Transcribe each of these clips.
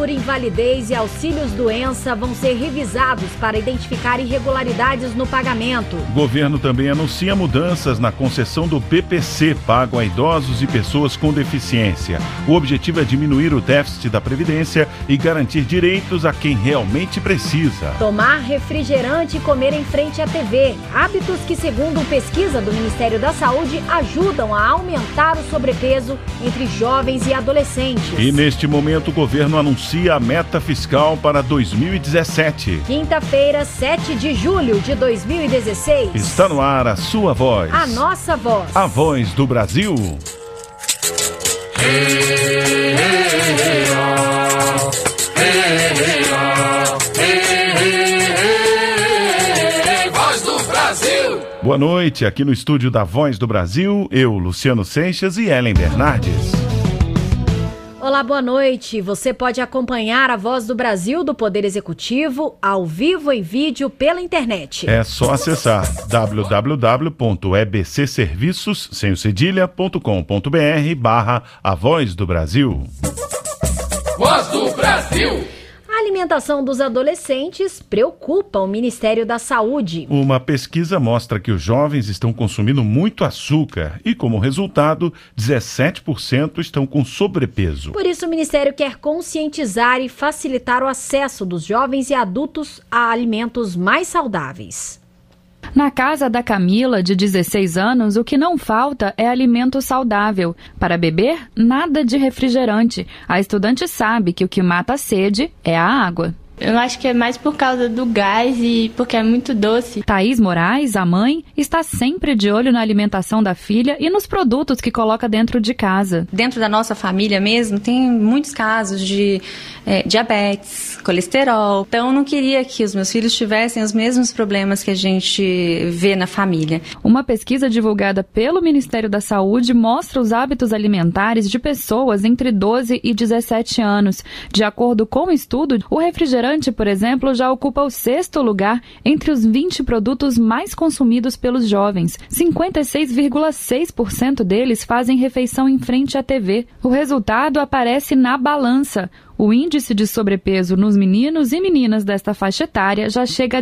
por invalidez e auxílios-doença vão ser revisados para identificar irregularidades no pagamento. O governo também anuncia mudanças na concessão do BPC, pago a idosos e pessoas com deficiência. O objetivo é diminuir o déficit da Previdência e garantir direitos a quem realmente precisa. Tomar refrigerante e comer em frente à TV. Hábitos que, segundo pesquisa do Ministério da Saúde, ajudam a aumentar o sobrepeso entre jovens e adolescentes. E neste momento o governo anuncia a meta fiscal para 2017. Quinta-feira, 7 de julho de 2016. Está no ar a sua voz. A nossa voz. A voz do Brasil. Voz do Brasil. Boa noite, aqui no estúdio da Voz do Brasil, eu, Luciano Seixas e Ellen Bernardes. Olá, boa noite. Você pode acompanhar a Voz do Brasil do Poder Executivo ao vivo em vídeo pela internet. É só acessar www.ebcserviços.com.br/A Voz do Brasil. Voz do Brasil. A alimentação dos adolescentes preocupa o Ministério da Saúde. Uma pesquisa mostra que os jovens estão consumindo muito açúcar e, como resultado, 17% estão com sobrepeso. Por isso, o Ministério quer conscientizar e facilitar o acesso dos jovens e adultos a alimentos mais saudáveis. Na casa da Camila, de 16 anos, o que não falta é alimento saudável. Para beber, nada de refrigerante. A estudante sabe que o que mata a sede é a água. Eu acho que é mais por causa do gás e porque é muito doce. Thaís Moraes, a mãe, está sempre de olho na alimentação da filha e nos produtos que coloca dentro de casa. Dentro da nossa família mesmo, tem muitos casos de diabetes, colesterol. Então, eu não queria que os meus filhos tivessem os mesmos problemas que a gente vê na família. Uma pesquisa divulgada pelo Ministério da Saúde mostra os hábitos alimentares de pessoas entre 12 e 17 anos. De acordo com o estudo, o refrigerante, por exemplo, já ocupa o 6º lugar entre os 20 produtos mais consumidos pelos jovens. 56,6% deles fazem refeição em frente à TV. O resultado aparece na balança. O índice de sobrepeso nos meninos e meninas desta faixa etária já chega a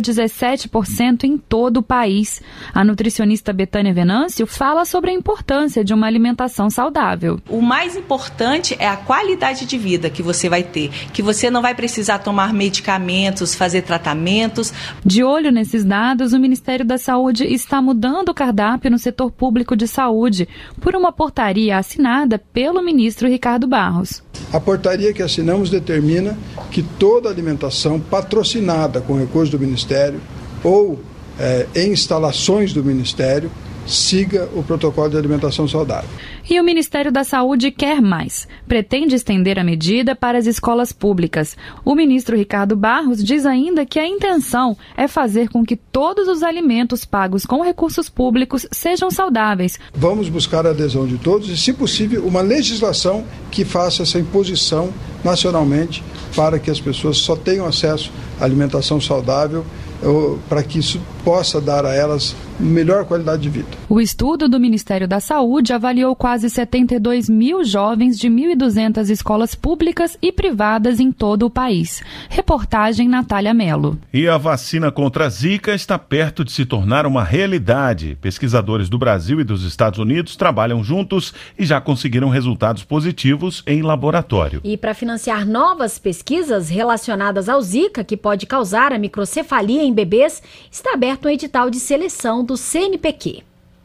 17% em todo o país. A nutricionista Betânia Venâncio fala sobre a importância de uma alimentação saudável. O mais importante é a qualidade de vida que você vai ter, que você não vai precisar tomar medicamentos, fazer tratamentos. De olho nesses dados, o Ministério da Saúde está mudando o cardápio no setor público de saúde por uma portaria assinada pelo ministro Ricardo Barros. A portaria que assinamos determina que toda alimentação patrocinada com recursos do Ministério ou em instalações do Ministério siga o protocolo de alimentação saudável. E o Ministério da Saúde quer mais. Pretende estender a medida para as escolas públicas. O ministro Ricardo Barros diz ainda que a intenção é fazer com que todos os alimentos pagos com recursos públicos sejam saudáveis. Vamos buscar a adesão de todos e, se possível, uma legislação que faça essa imposição nacionalmente para que as pessoas só tenham acesso à alimentação saudável, para que isso possa dar a elas melhor qualidade de vida. O estudo do Ministério da Saúde avaliou quase 72 mil jovens de 1.200 escolas públicas e privadas em todo o país. Reportagem Natália Mello. E a vacina contra a Zika está perto de se tornar uma realidade. Pesquisadores do Brasil e dos Estados Unidos trabalham juntos e já conseguiram resultados positivos em laboratório. E para financiar novas pesquisas relacionadas ao Zika, que pode causar a microcefalia em bebês, está aberto um edital de seleção do CNPq.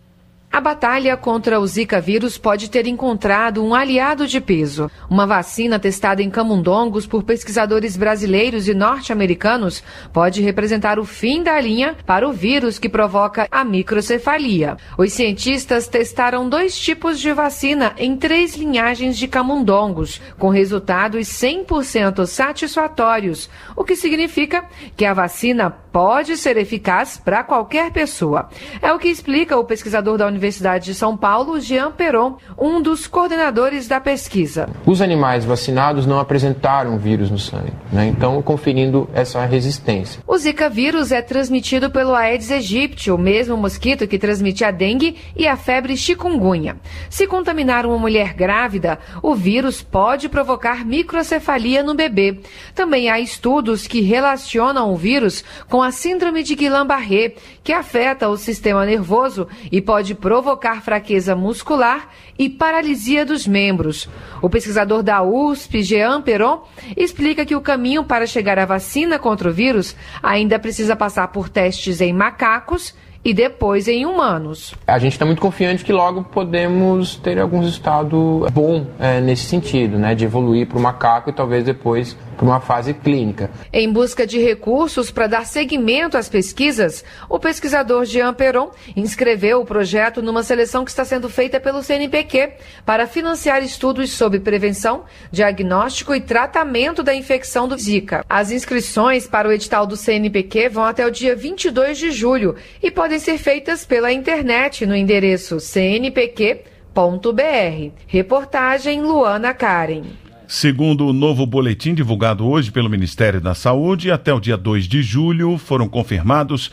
A batalha contra o Zika vírus pode ter encontrado um aliado de peso. Uma vacina testada em camundongos por pesquisadores brasileiros e norte-americanos pode representar o fim da linha para o vírus que provoca a microcefalia. Os cientistas testaram 2 tipos de vacina em 3 linhagens de camundongos, com resultados 100% satisfatórios, o que significa que a vacina pode ser eficaz para qualquer pessoa. É o que explica o pesquisador da Universidade de São Paulo, Jean Peron, um dos coordenadores da pesquisa. Os animais vacinados não apresentaram vírus no sangue, então conferindo essa resistência. O Zika vírus é transmitido pelo Aedes aegypti, o mesmo mosquito que transmite a dengue e a febre chikungunya. Se contaminar uma mulher grávida, o vírus pode provocar microcefalia no bebê. Também há estudos que relacionam o vírus com a síndrome de Guillain-Barré, que afeta o sistema nervoso e pode provocar fraqueza muscular e paralisia dos membros. O pesquisador da USP, Jean Peron, explica que o caminho para chegar à vacina contra o vírus ainda precisa passar por testes em macacos e depois em humanos. A gente está muito confiante que logo podemos ter algum resultado bom nesse sentido, de evoluir para o macaco e talvez depois para uma fase clínica. Em busca de recursos para dar seguimento às pesquisas, o pesquisador Jean Peron inscreveu o projeto numa seleção que está sendo feita pelo CNPq para financiar estudos sobre prevenção, diagnóstico e tratamento da infecção do Zika. As inscrições para o edital do CNPq vão até o dia 22 de julho e podem ser feitas pela internet no endereço cnpq.br. Reportagem Luana Karen. Segundo o novo boletim divulgado hoje pelo Ministério da Saúde, até o dia 2 de julho foram confirmados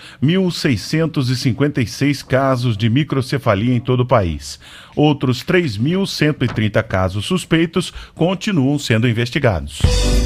1.656 casos de microcefalia em todo o país. Outros 3.130 casos suspeitos continuam sendo investigados.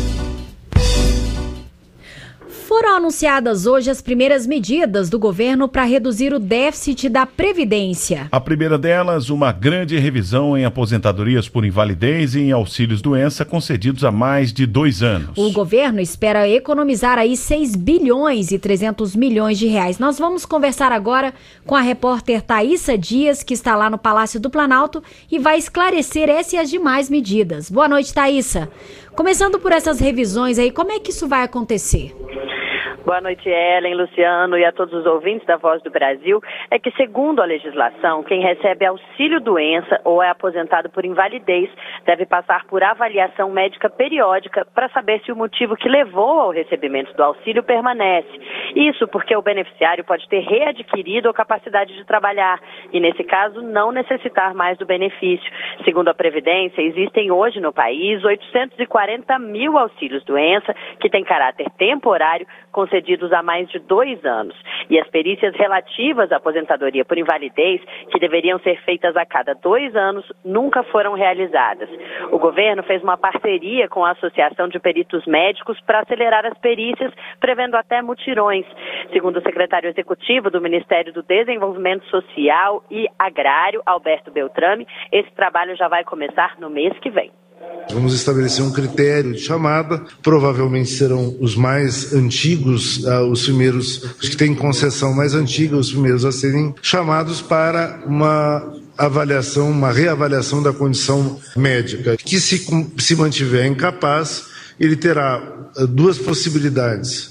Foram anunciadas hoje as primeiras medidas do governo para reduzir o déficit da Previdência. A primeira delas, uma grande revisão em aposentadorias por invalidez e em auxílios-doença concedidos há mais de 2 anos. O governo espera economizar aí 6 bilhões e 300 milhões de reais. Nós vamos conversar agora com a repórter Thaísa Dias, que está lá no Palácio do Planalto e vai esclarecer essa e as demais medidas. Boa noite, Thaísa. Começando por essas revisões aí, como é que isso vai acontecer? Boa noite, Ellen, Luciano e a todos os ouvintes da Voz do Brasil. É que, segundo a legislação, quem recebe auxílio-doença ou é aposentado por invalidez deve passar por avaliação médica periódica para saber se o motivo que levou ao recebimento do auxílio permanece. Isso porque o beneficiário pode ter readquirido a capacidade de trabalhar e, nesse caso, não necessitar mais do benefício. Segundo a Previdência, existem hoje no país 840 mil auxílios-doença que têm caráter temporário, concedidos há mais de 2 anos. E as perícias relativas à aposentadoria por invalidez, que deveriam ser feitas a cada 2 anos, nunca foram realizadas. O governo fez uma parceria com a Associação de Peritos Médicos para acelerar as perícias, prevendo até mutirões. Segundo o secretário executivo do Ministério do Desenvolvimento Social e Agrário, Alberto Beltrame, esse trabalho já vai começar no mês que vem. Vamos estabelecer um critério de chamada, provavelmente serão os mais antigos, os primeiros, os que têm concessão mais antiga, os primeiros a serem chamados para uma avaliação, uma reavaliação da condição médica. Que se mantiver incapaz, ele terá 2 possibilidades.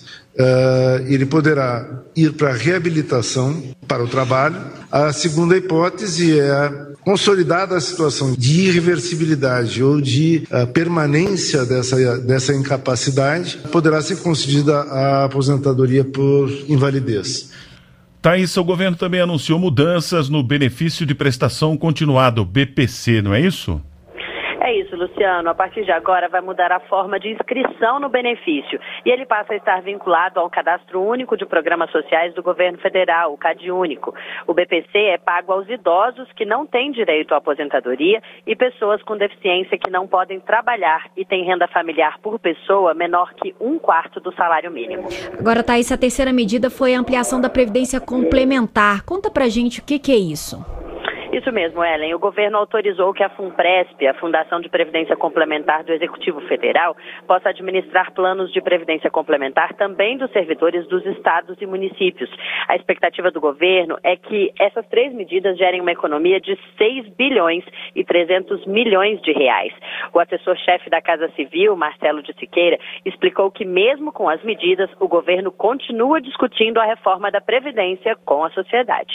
Ele poderá ir para a reabilitação para o trabalho. A segunda hipótese é, consolidada a situação de irreversibilidade ou de permanência dessa incapacidade, poderá ser concedida a aposentadoria por invalidez. Thaísa, o governo também anunciou mudanças no benefício de prestação continuada, o BPC, não é isso? É isso, Luciano. A partir de agora vai mudar a forma de inscrição no benefício e ele passa a estar vinculado ao Cadastro Único de Programas Sociais do Governo Federal, o CadÚnico. O BPC é pago aos idosos que não têm direito à aposentadoria e pessoas com deficiência que não podem trabalhar e têm renda familiar por pessoa menor que 1/4 do salário mínimo. Agora, Thaís, a terceira medida foi a ampliação da Previdência Complementar. Conta pra gente o que é isso. Isso mesmo, Ellen. O governo autorizou que a FUNPRESP, a Fundação de Previdência Complementar do Executivo Federal, possa administrar planos de previdência complementar também dos servidores dos estados e municípios. A expectativa do governo é que essas 3 medidas gerem uma economia de 6 bilhões e 300 milhões de reais. O assessor-chefe da Casa Civil, Marcelo de Siqueira, explicou que mesmo com as medidas, o governo continua discutindo a reforma da Previdência com a sociedade.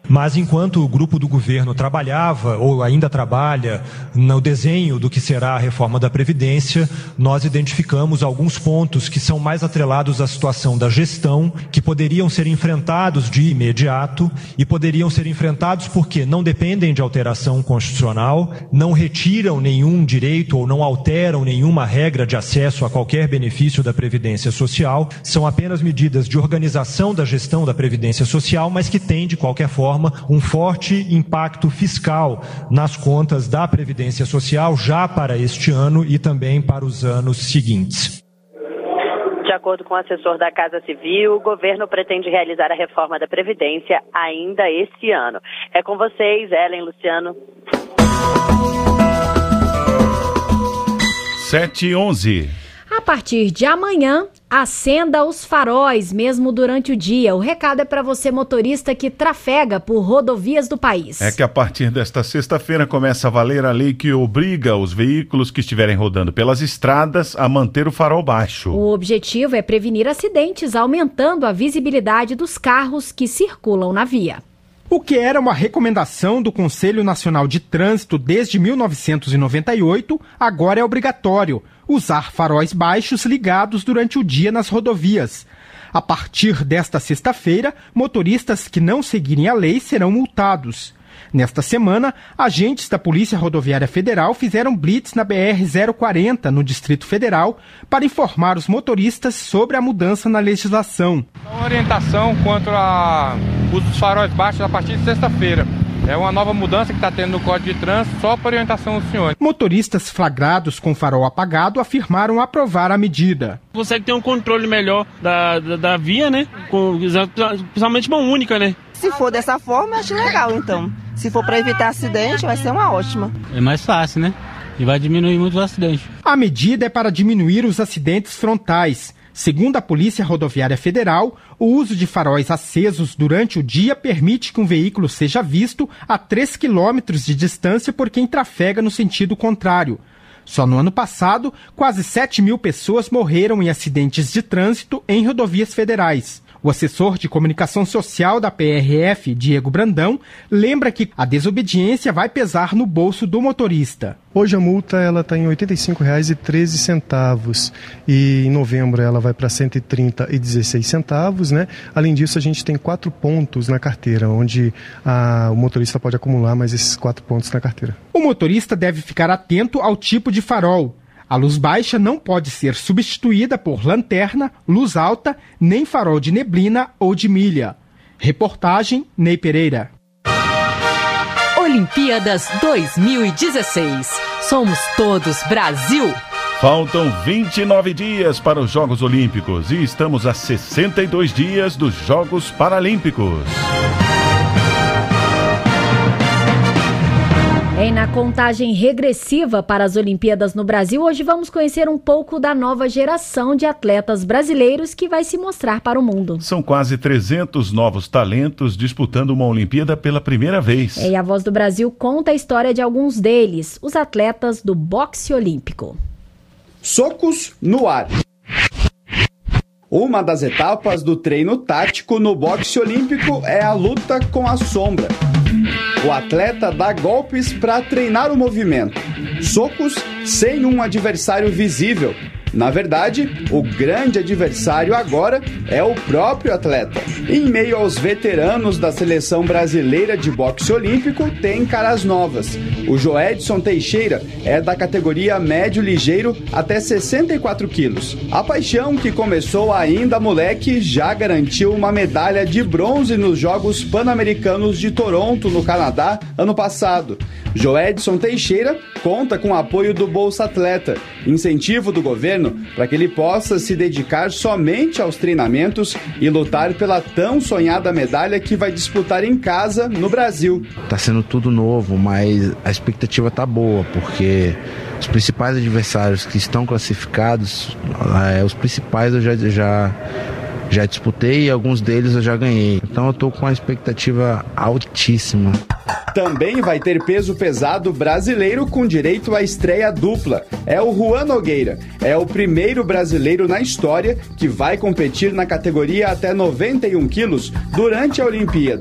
Mas enquanto o grupo do governo trabalhava, ou ainda trabalha, no desenho do que será a reforma da Previdência, nós identificamos alguns pontos que são mais atrelados à situação da gestão, que poderiam ser enfrentados de imediato e poderiam ser enfrentados porque não dependem de alteração constitucional, não retiram nenhum direito ou não alteram nenhuma regra de acesso a qualquer benefício da Previdência Social, são apenas medidas de organização da gestão da Previdência Social, mas que têm, de qualquer forma, um forte impacto fiscal nas contas da Previdência Social já para este ano e também para os anos seguintes. De acordo com o assessor da Casa Civil, o governo pretende realizar a reforma da Previdência ainda este ano. É com vocês, Ellen, Luciano. 7h11. A partir de amanhã, acenda os faróis mesmo durante o dia. O recado é para você, motorista que trafega por rodovias do país. É que a partir desta sexta-feira começa a valer a lei que obriga os veículos que estiverem rodando pelas estradas a manter o farol baixo. O objetivo é prevenir acidentes, aumentando a visibilidade dos carros que circulam na via. O que era uma recomendação do Conselho Nacional de Trânsito desde 1998, agora é obrigatório usar faróis baixos ligados durante o dia nas rodovias. A partir desta sexta-feira, motoristas que não seguirem a lei serão multados. Nesta semana, agentes da Polícia Rodoviária Federal fizeram blitz na BR-040, no Distrito Federal, para informar os motoristas sobre a mudança na legislação. Uma orientação quanto ao uso dos faróis baixos a partir de sexta-feira. É uma nova mudança que está tendo no Código de Trânsito, só para orientação dos senhores. Motoristas flagrados com farol apagado afirmaram aprovar a medida. Consegue ter um controle melhor da via, né? Principalmente uma única, né? Se for dessa forma, eu acho legal, então. Se for para evitar acidente, vai ser uma ótima. É mais fácil, né? E vai diminuir muito os acidentes. A medida é para diminuir os acidentes frontais. Segundo a Polícia Rodoviária Federal, o uso de faróis acesos durante o dia permite que um veículo seja visto a 3 quilômetros de distância por quem trafega no sentido contrário. Só no ano passado, quase 7 mil pessoas morreram em acidentes de trânsito em rodovias federais. O assessor de comunicação social da PRF, Diego Brandão, lembra que a desobediência vai pesar no bolso do motorista. Hoje a multa está em R$ 85,13 e em novembro ela vai para R$ 130,16, né? Além disso, a gente tem 4 pontos na carteira, onde o motorista pode acumular mais esses 4 pontos na carteira. O motorista deve ficar atento ao tipo de farol. A luz baixa não pode ser substituída por lanterna, luz alta, nem farol de neblina ou de milha. Reportagem Ney Pereira. Olimpíadas 2016. Somos todos Brasil. Faltam 29 dias para os Jogos Olímpicos e estamos a 62 dias dos Jogos Paralímpicos. Na contagem regressiva para as Olimpíadas no Brasil, hoje vamos conhecer um pouco da nova geração de atletas brasileiros que vai se mostrar para o mundo. São quase 300 novos talentos disputando uma Olimpíada pela primeira vez. E a Voz do Brasil conta a história de alguns deles, os atletas do boxe olímpico. Socos no ar. Uma das etapas do treino tático no boxe olímpico é a luta com a sombra. O atleta dá golpes para treinar o movimento. Socos sem um adversário visível. Na verdade, o grande adversário agora é o próprio atleta. Em meio aos veteranos da seleção brasileira de boxe olímpico, tem caras novas. O Joedson Teixeira é da categoria médio ligeiro até 64 quilos. A paixão, que começou ainda moleque, já garantiu uma medalha de bronze nos Jogos Pan-Americanos de Toronto, no Canadá, ano passado. Joedson Teixeira conta com o apoio do Bolsa Atleta, incentivo do governo para que ele possa se dedicar somente aos treinamentos e lutar pela tão sonhada medalha que vai disputar em casa, no Brasil. Tá sendo tudo novo, mas a expectativa tá boa, porque os principais adversários que estão classificados, os principais eu já disputei e alguns deles eu já ganhei. Então eu tô com uma expectativa altíssima. Também vai ter peso pesado brasileiro com direito à estreia dupla. É o Juan Nogueira. É o primeiro brasileiro na história que vai competir na categoria até 91 quilos durante a Olimpíada.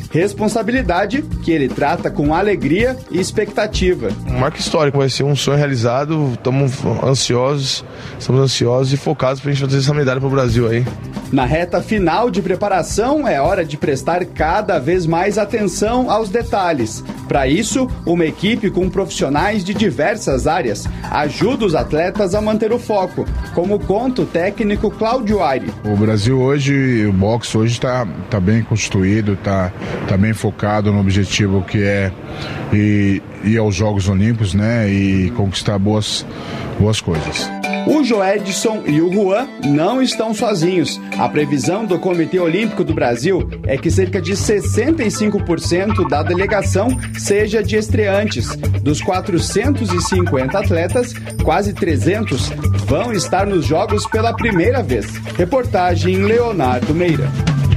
Responsabilidade que ele trata com alegria e expectativa. Um marco histórico, vai ser um sonho realizado, estamos ansiosos e focados para a gente fazer essa medalha para o Brasil aí. Na reta final de preparação, é hora de prestar cada vez mais atenção aos detalhes. Para isso, uma equipe com profissionais de diversas áreas ajuda os atletas a manter o foco, como conta o técnico Cláudio Aire. O Brasil hoje, o boxe hoje está bem constituído, está bem focado no objetivo que é ir aos Jogos Olímpicos, né, e conquistar boas coisas. O Joedson e o Juan não estão sozinhos. A previsão do Comitê Olímpico do Brasil é que cerca de 65% da delegação seja de estreantes. Dos 450 atletas, quase 300 vão estar nos Jogos pela primeira vez. Reportagem Leonardo Meira.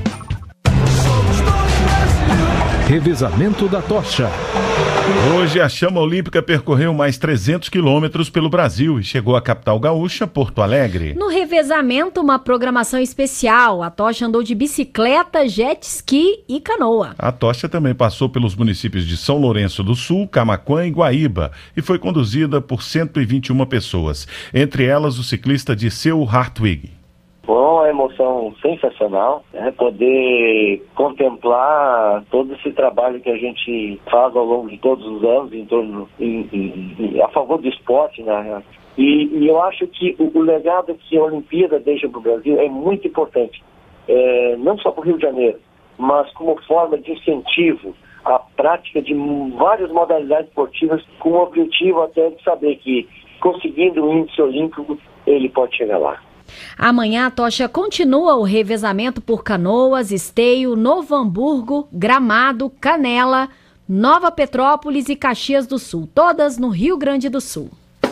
Revezamento da tocha. Hoje a chama olímpica percorreu mais 300 quilômetros pelo Brasil e chegou à capital gaúcha, Porto Alegre. No revezamento, uma programação especial. A tocha andou de bicicleta, jet ski e canoa. A tocha também passou pelos municípios de São Lourenço do Sul, Camaquã e Guaíba e foi conduzida por 121 pessoas, entre elas o ciclista Disseu Hartwig. Foi uma emoção sensacional, poder contemplar todo esse trabalho que a gente faz ao longo de todos os anos a favor do esporte, né? E eu acho que o legado que a Olimpíada deixa para o Brasil é muito importante, não só para o Rio de Janeiro, mas como forma de incentivo à prática de várias modalidades esportivas, com o objetivo até de saber que, conseguindo um índice olímpico, ele pode chegar lá. Amanhã a tocha continua o revezamento por Canoas, Esteio, Novo Hamburgo, Gramado, Canela, Nova Petrópolis e Caxias do Sul, todas no Rio Grande do Sul.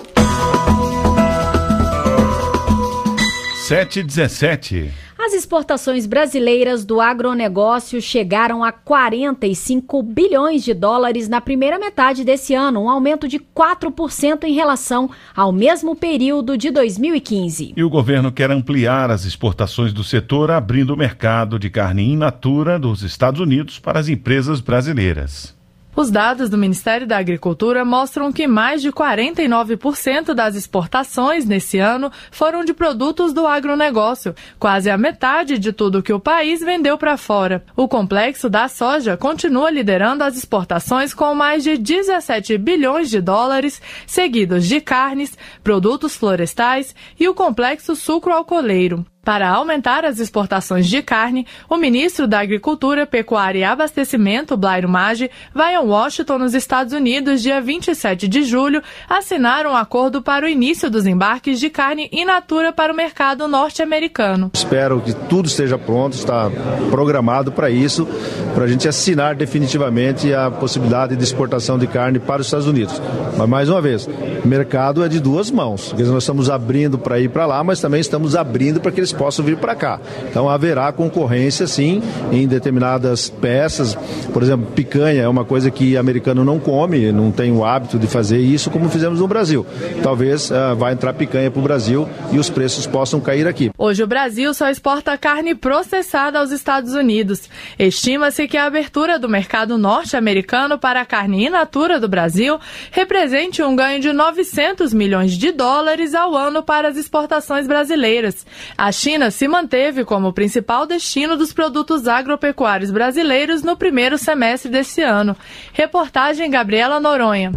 7h17. As exportações brasileiras do agronegócio chegaram a 45 bilhões de dólares na primeira metade desse ano, um aumento de 4% em relação ao mesmo período de 2015. E o governo quer ampliar as exportações do setor, abrindo o mercado de carne in natura dos Estados Unidos para as empresas brasileiras. Os dados do Ministério da Agricultura mostram que mais de 49% das exportações nesse ano foram de produtos do agronegócio, quase a metade de tudo que o país vendeu para fora. O complexo da soja continua liderando as exportações com mais de 17 bilhões de dólares, seguidos de carnes, produtos florestais e o complexo sucroalcooleiro. Para aumentar as exportações de carne, o ministro da Agricultura, Pecuária e Abastecimento, Blairo Maggi, vai a Washington, nos Estados Unidos, dia 27 de julho, assinar um acordo para o início dos embarques de carne in natura para o mercado norte-americano. Espero que tudo esteja pronto, está programado para isso, para a gente assinar definitivamente a possibilidade de exportação de carne para os Estados Unidos. Mas, mais uma vez, o mercado é de duas mãos, porque nós estamos abrindo para ir para lá, mas também estamos abrindo para que eles possam vir para cá. Então haverá concorrência sim em determinadas peças. Por exemplo, picanha é uma coisa que americano não come, não tem o hábito de fazer isso como fizemos no Brasil. Talvez vá entrar picanha para o Brasil e os preços possam cair aqui. Hoje o Brasil só exporta carne processada aos Estados Unidos. Estima-se que a abertura do mercado norte-americano para a carne in natura do Brasil represente um ganho de 900 milhões de dólares ao ano para as exportações brasileiras. A China se manteve como o principal destino dos produtos agropecuários brasileiros no primeiro semestre desse ano. Reportagem Gabriela Noronha.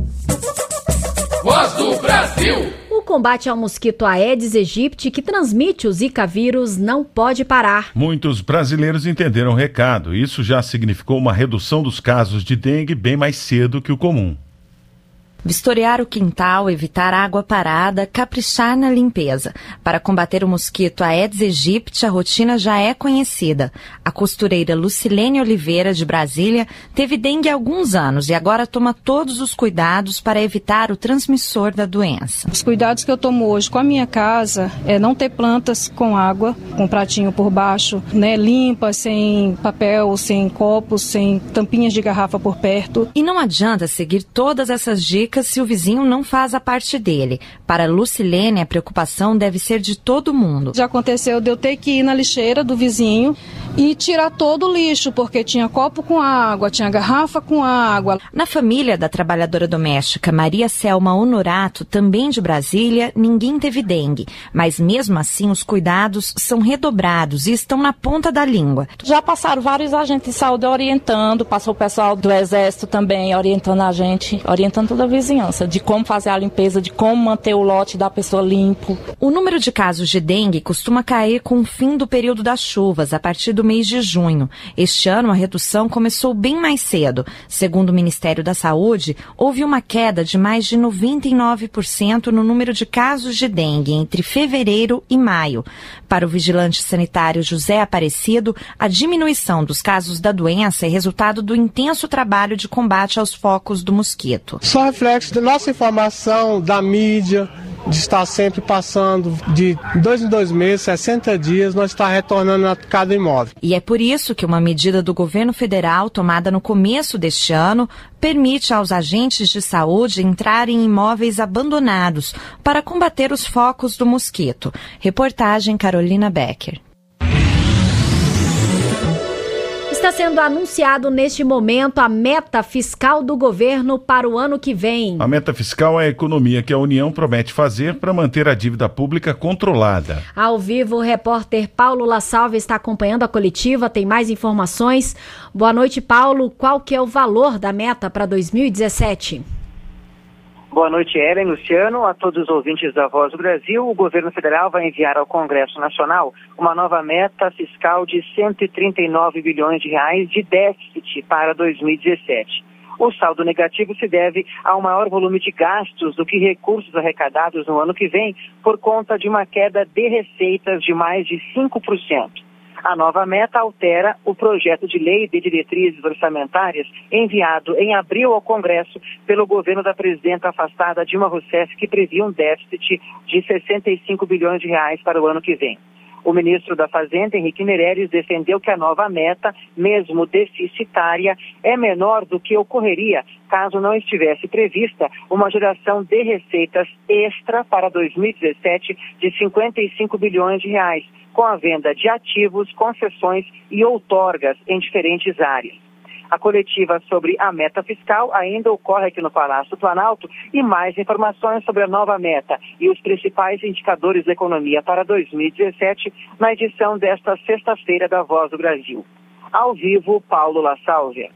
Voz do Brasil. O combate ao mosquito Aedes aegypti, que transmite o Zika vírus, não pode parar. Muitos brasileiros entenderam o recado. Isso já significou uma redução dos casos de dengue bem mais cedo que o comum. Vistoriar o quintal, evitar água parada, caprichar na limpeza. Para combater o mosquito Aedes aegypti, a rotina já é conhecida. A costureira Lucilene Oliveira, de Brasília, teve dengue há alguns anos e agora toma todos os cuidados para evitar o transmissor da doença. Os cuidados que eu tomo hoje com a minha casa é não ter plantas com água, com pratinho por baixo, limpa, sem papel, sem copos, sem tampinhas de garrafa por perto. E não adianta seguir todas essas dicas se o vizinho não faz a parte dele. Para Lucilene, a preocupação deve ser de todo mundo. Já aconteceu de eu ter que ir na lixeira do vizinho e tirar todo o lixo, porque tinha copo com água, tinha garrafa com água. Na família da trabalhadora doméstica Maria Selma Honorato, também de Brasília, ninguém teve dengue, mas mesmo assim os cuidados são redobrados e estão na ponta da língua. Já passaram vários agentes de saúde orientando, passou o pessoal do Exército também orientando a gente, orientando toda a vizinhança, de como fazer a limpeza, de como manter o lote da pessoa limpo. O número de casos de dengue costuma cair com o fim do período das chuvas, a partir do mês de junho. Este ano, a redução começou bem mais cedo. Segundo o Ministério da Saúde, houve uma queda de mais de 99% no número de casos de dengue entre fevereiro e maio. Para o vigilante sanitário José Aparecido, a diminuição dos casos da doença é resultado do intenso trabalho de combate aos focos do mosquito. Só reflexo da nossa informação, da mídia, de estar sempre passando de 2 em 2 meses, 60 dias, nós está retornando a cada imóvel. E é por isso que uma medida do governo federal, tomada no começo deste ano, permite aos agentes de saúde entrarem em imóveis abandonados para combater os focos do mosquito. Reportagem Carolina Becker. Está sendo anunciado neste momento a meta fiscal do governo para o ano que vem. A meta fiscal é a economia que a União promete fazer para manter a dívida pública controlada. Ao vivo, o repórter Paulo La Salve está acompanhando a coletiva, tem mais informações. Boa noite, Paulo. Qual que é o valor da meta para 2017? Boa noite, Ellen, Luciano, a todos os ouvintes da Voz do Brasil. O governo federal vai enviar ao Congresso Nacional uma nova meta fiscal de 139 bilhões de reais de déficit para 2017. O saldo negativo se deve ao maior volume de gastos do que recursos arrecadados no ano que vem, por conta de uma queda de receitas de mais de 5%. A nova meta altera o projeto de lei de diretrizes orçamentárias enviado em abril ao Congresso pelo governo da presidenta afastada Dilma Rousseff, que previa um déficit de 65 bilhões de reais para o ano que vem. O ministro da Fazenda, Henrique Meirelles, defendeu que a nova meta, mesmo deficitária, é menor do que ocorreria caso não estivesse prevista uma geração de receitas extra para 2017 de 55 bilhões de reais, com a venda de ativos, concessões e outorgas em diferentes áreas. A coletiva sobre a meta fiscal ainda ocorre aqui no Palácio do Planalto, e mais informações sobre a nova meta e os principais indicadores da economia para 2017 na edição desta sexta-feira da Voz do Brasil. Ao vivo, Paulo La Salve.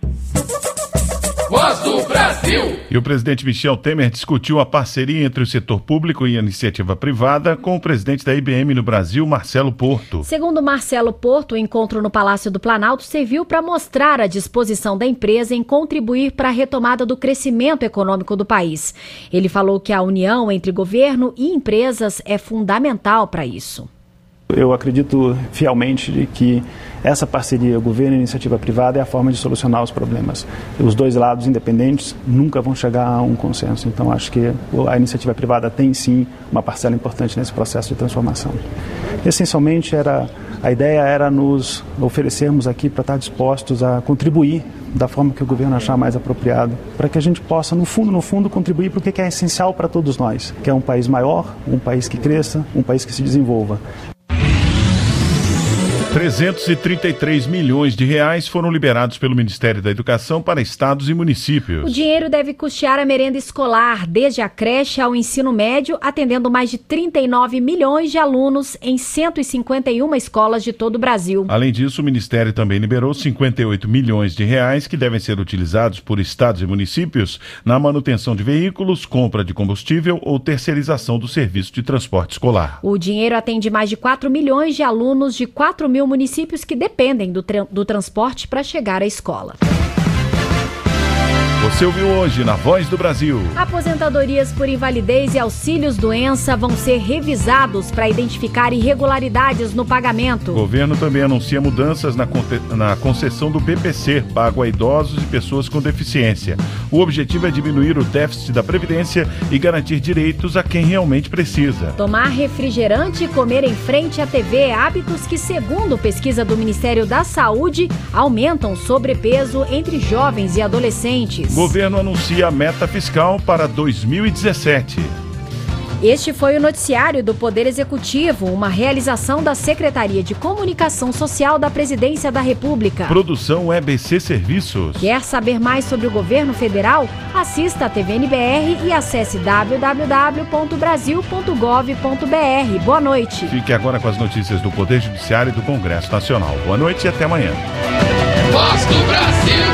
Voz do Brasil! E o presidente Michel Temer discutiu a parceria entre o setor público e a iniciativa privada com o presidente da IBM no Brasil, Marcelo Porto. Segundo Marcelo Porto, o encontro no Palácio do Planalto serviu para mostrar a disposição da empresa em contribuir para a retomada do crescimento econômico do país. Ele falou que a união entre governo e empresas é fundamental para isso. Eu acredito fielmente de que essa parceria, governo e iniciativa privada, é a forma de solucionar os problemas. Os dois lados independentes nunca vão chegar a um consenso. Então, acho que a iniciativa privada tem, sim, uma parcela importante nesse processo de transformação. Essencialmente, a ideia era nos oferecermos aqui para estar dispostos a contribuir da forma que o governo achar mais apropriado, para que a gente possa, no fundo, contribuir para o que é essencial para todos nós, que é um país maior, um país que cresça, um país que se desenvolva. 333 milhões de reais foram liberados pelo Ministério da Educação para estados e municípios. O dinheiro deve custear a merenda escolar, desde a creche ao ensino médio, atendendo mais de 39 milhões de alunos em 151 escolas de todo o Brasil. Além disso, o Ministério também liberou 58 milhões de reais que devem ser utilizados por estados e municípios na manutenção de veículos, compra de combustível ou terceirização do serviço de transporte escolar. O dinheiro atende mais de 4 milhões de alunos de 4 mil municípios que dependem do transporte para chegar à escola. Você ouviu hoje na Voz do Brasil. Aposentadorias por invalidez e auxílios-doença vão ser revisados para identificar irregularidades no pagamento. O governo também anuncia mudanças na concessão do BPC, pago a idosos e pessoas com deficiência. O objetivo é diminuir o déficit da Previdência e garantir direitos a quem realmente precisa. Tomar refrigerante e comer em frente à TV, hábitos que, segundo pesquisa do Ministério da Saúde, aumentam sobrepeso entre jovens e adolescentes. O governo anuncia a meta fiscal para 2017. Este foi o noticiário do Poder Executivo, uma realização da Secretaria de Comunicação Social da Presidência da República. Produção EBC Serviços. Quer saber mais sobre o governo federal? Assista a TVNBR e acesse www.brasil.gov.br. Boa noite. Fique agora com as notícias do Poder Judiciário e do Congresso Nacional. Boa noite e até amanhã. Voz do Brasil.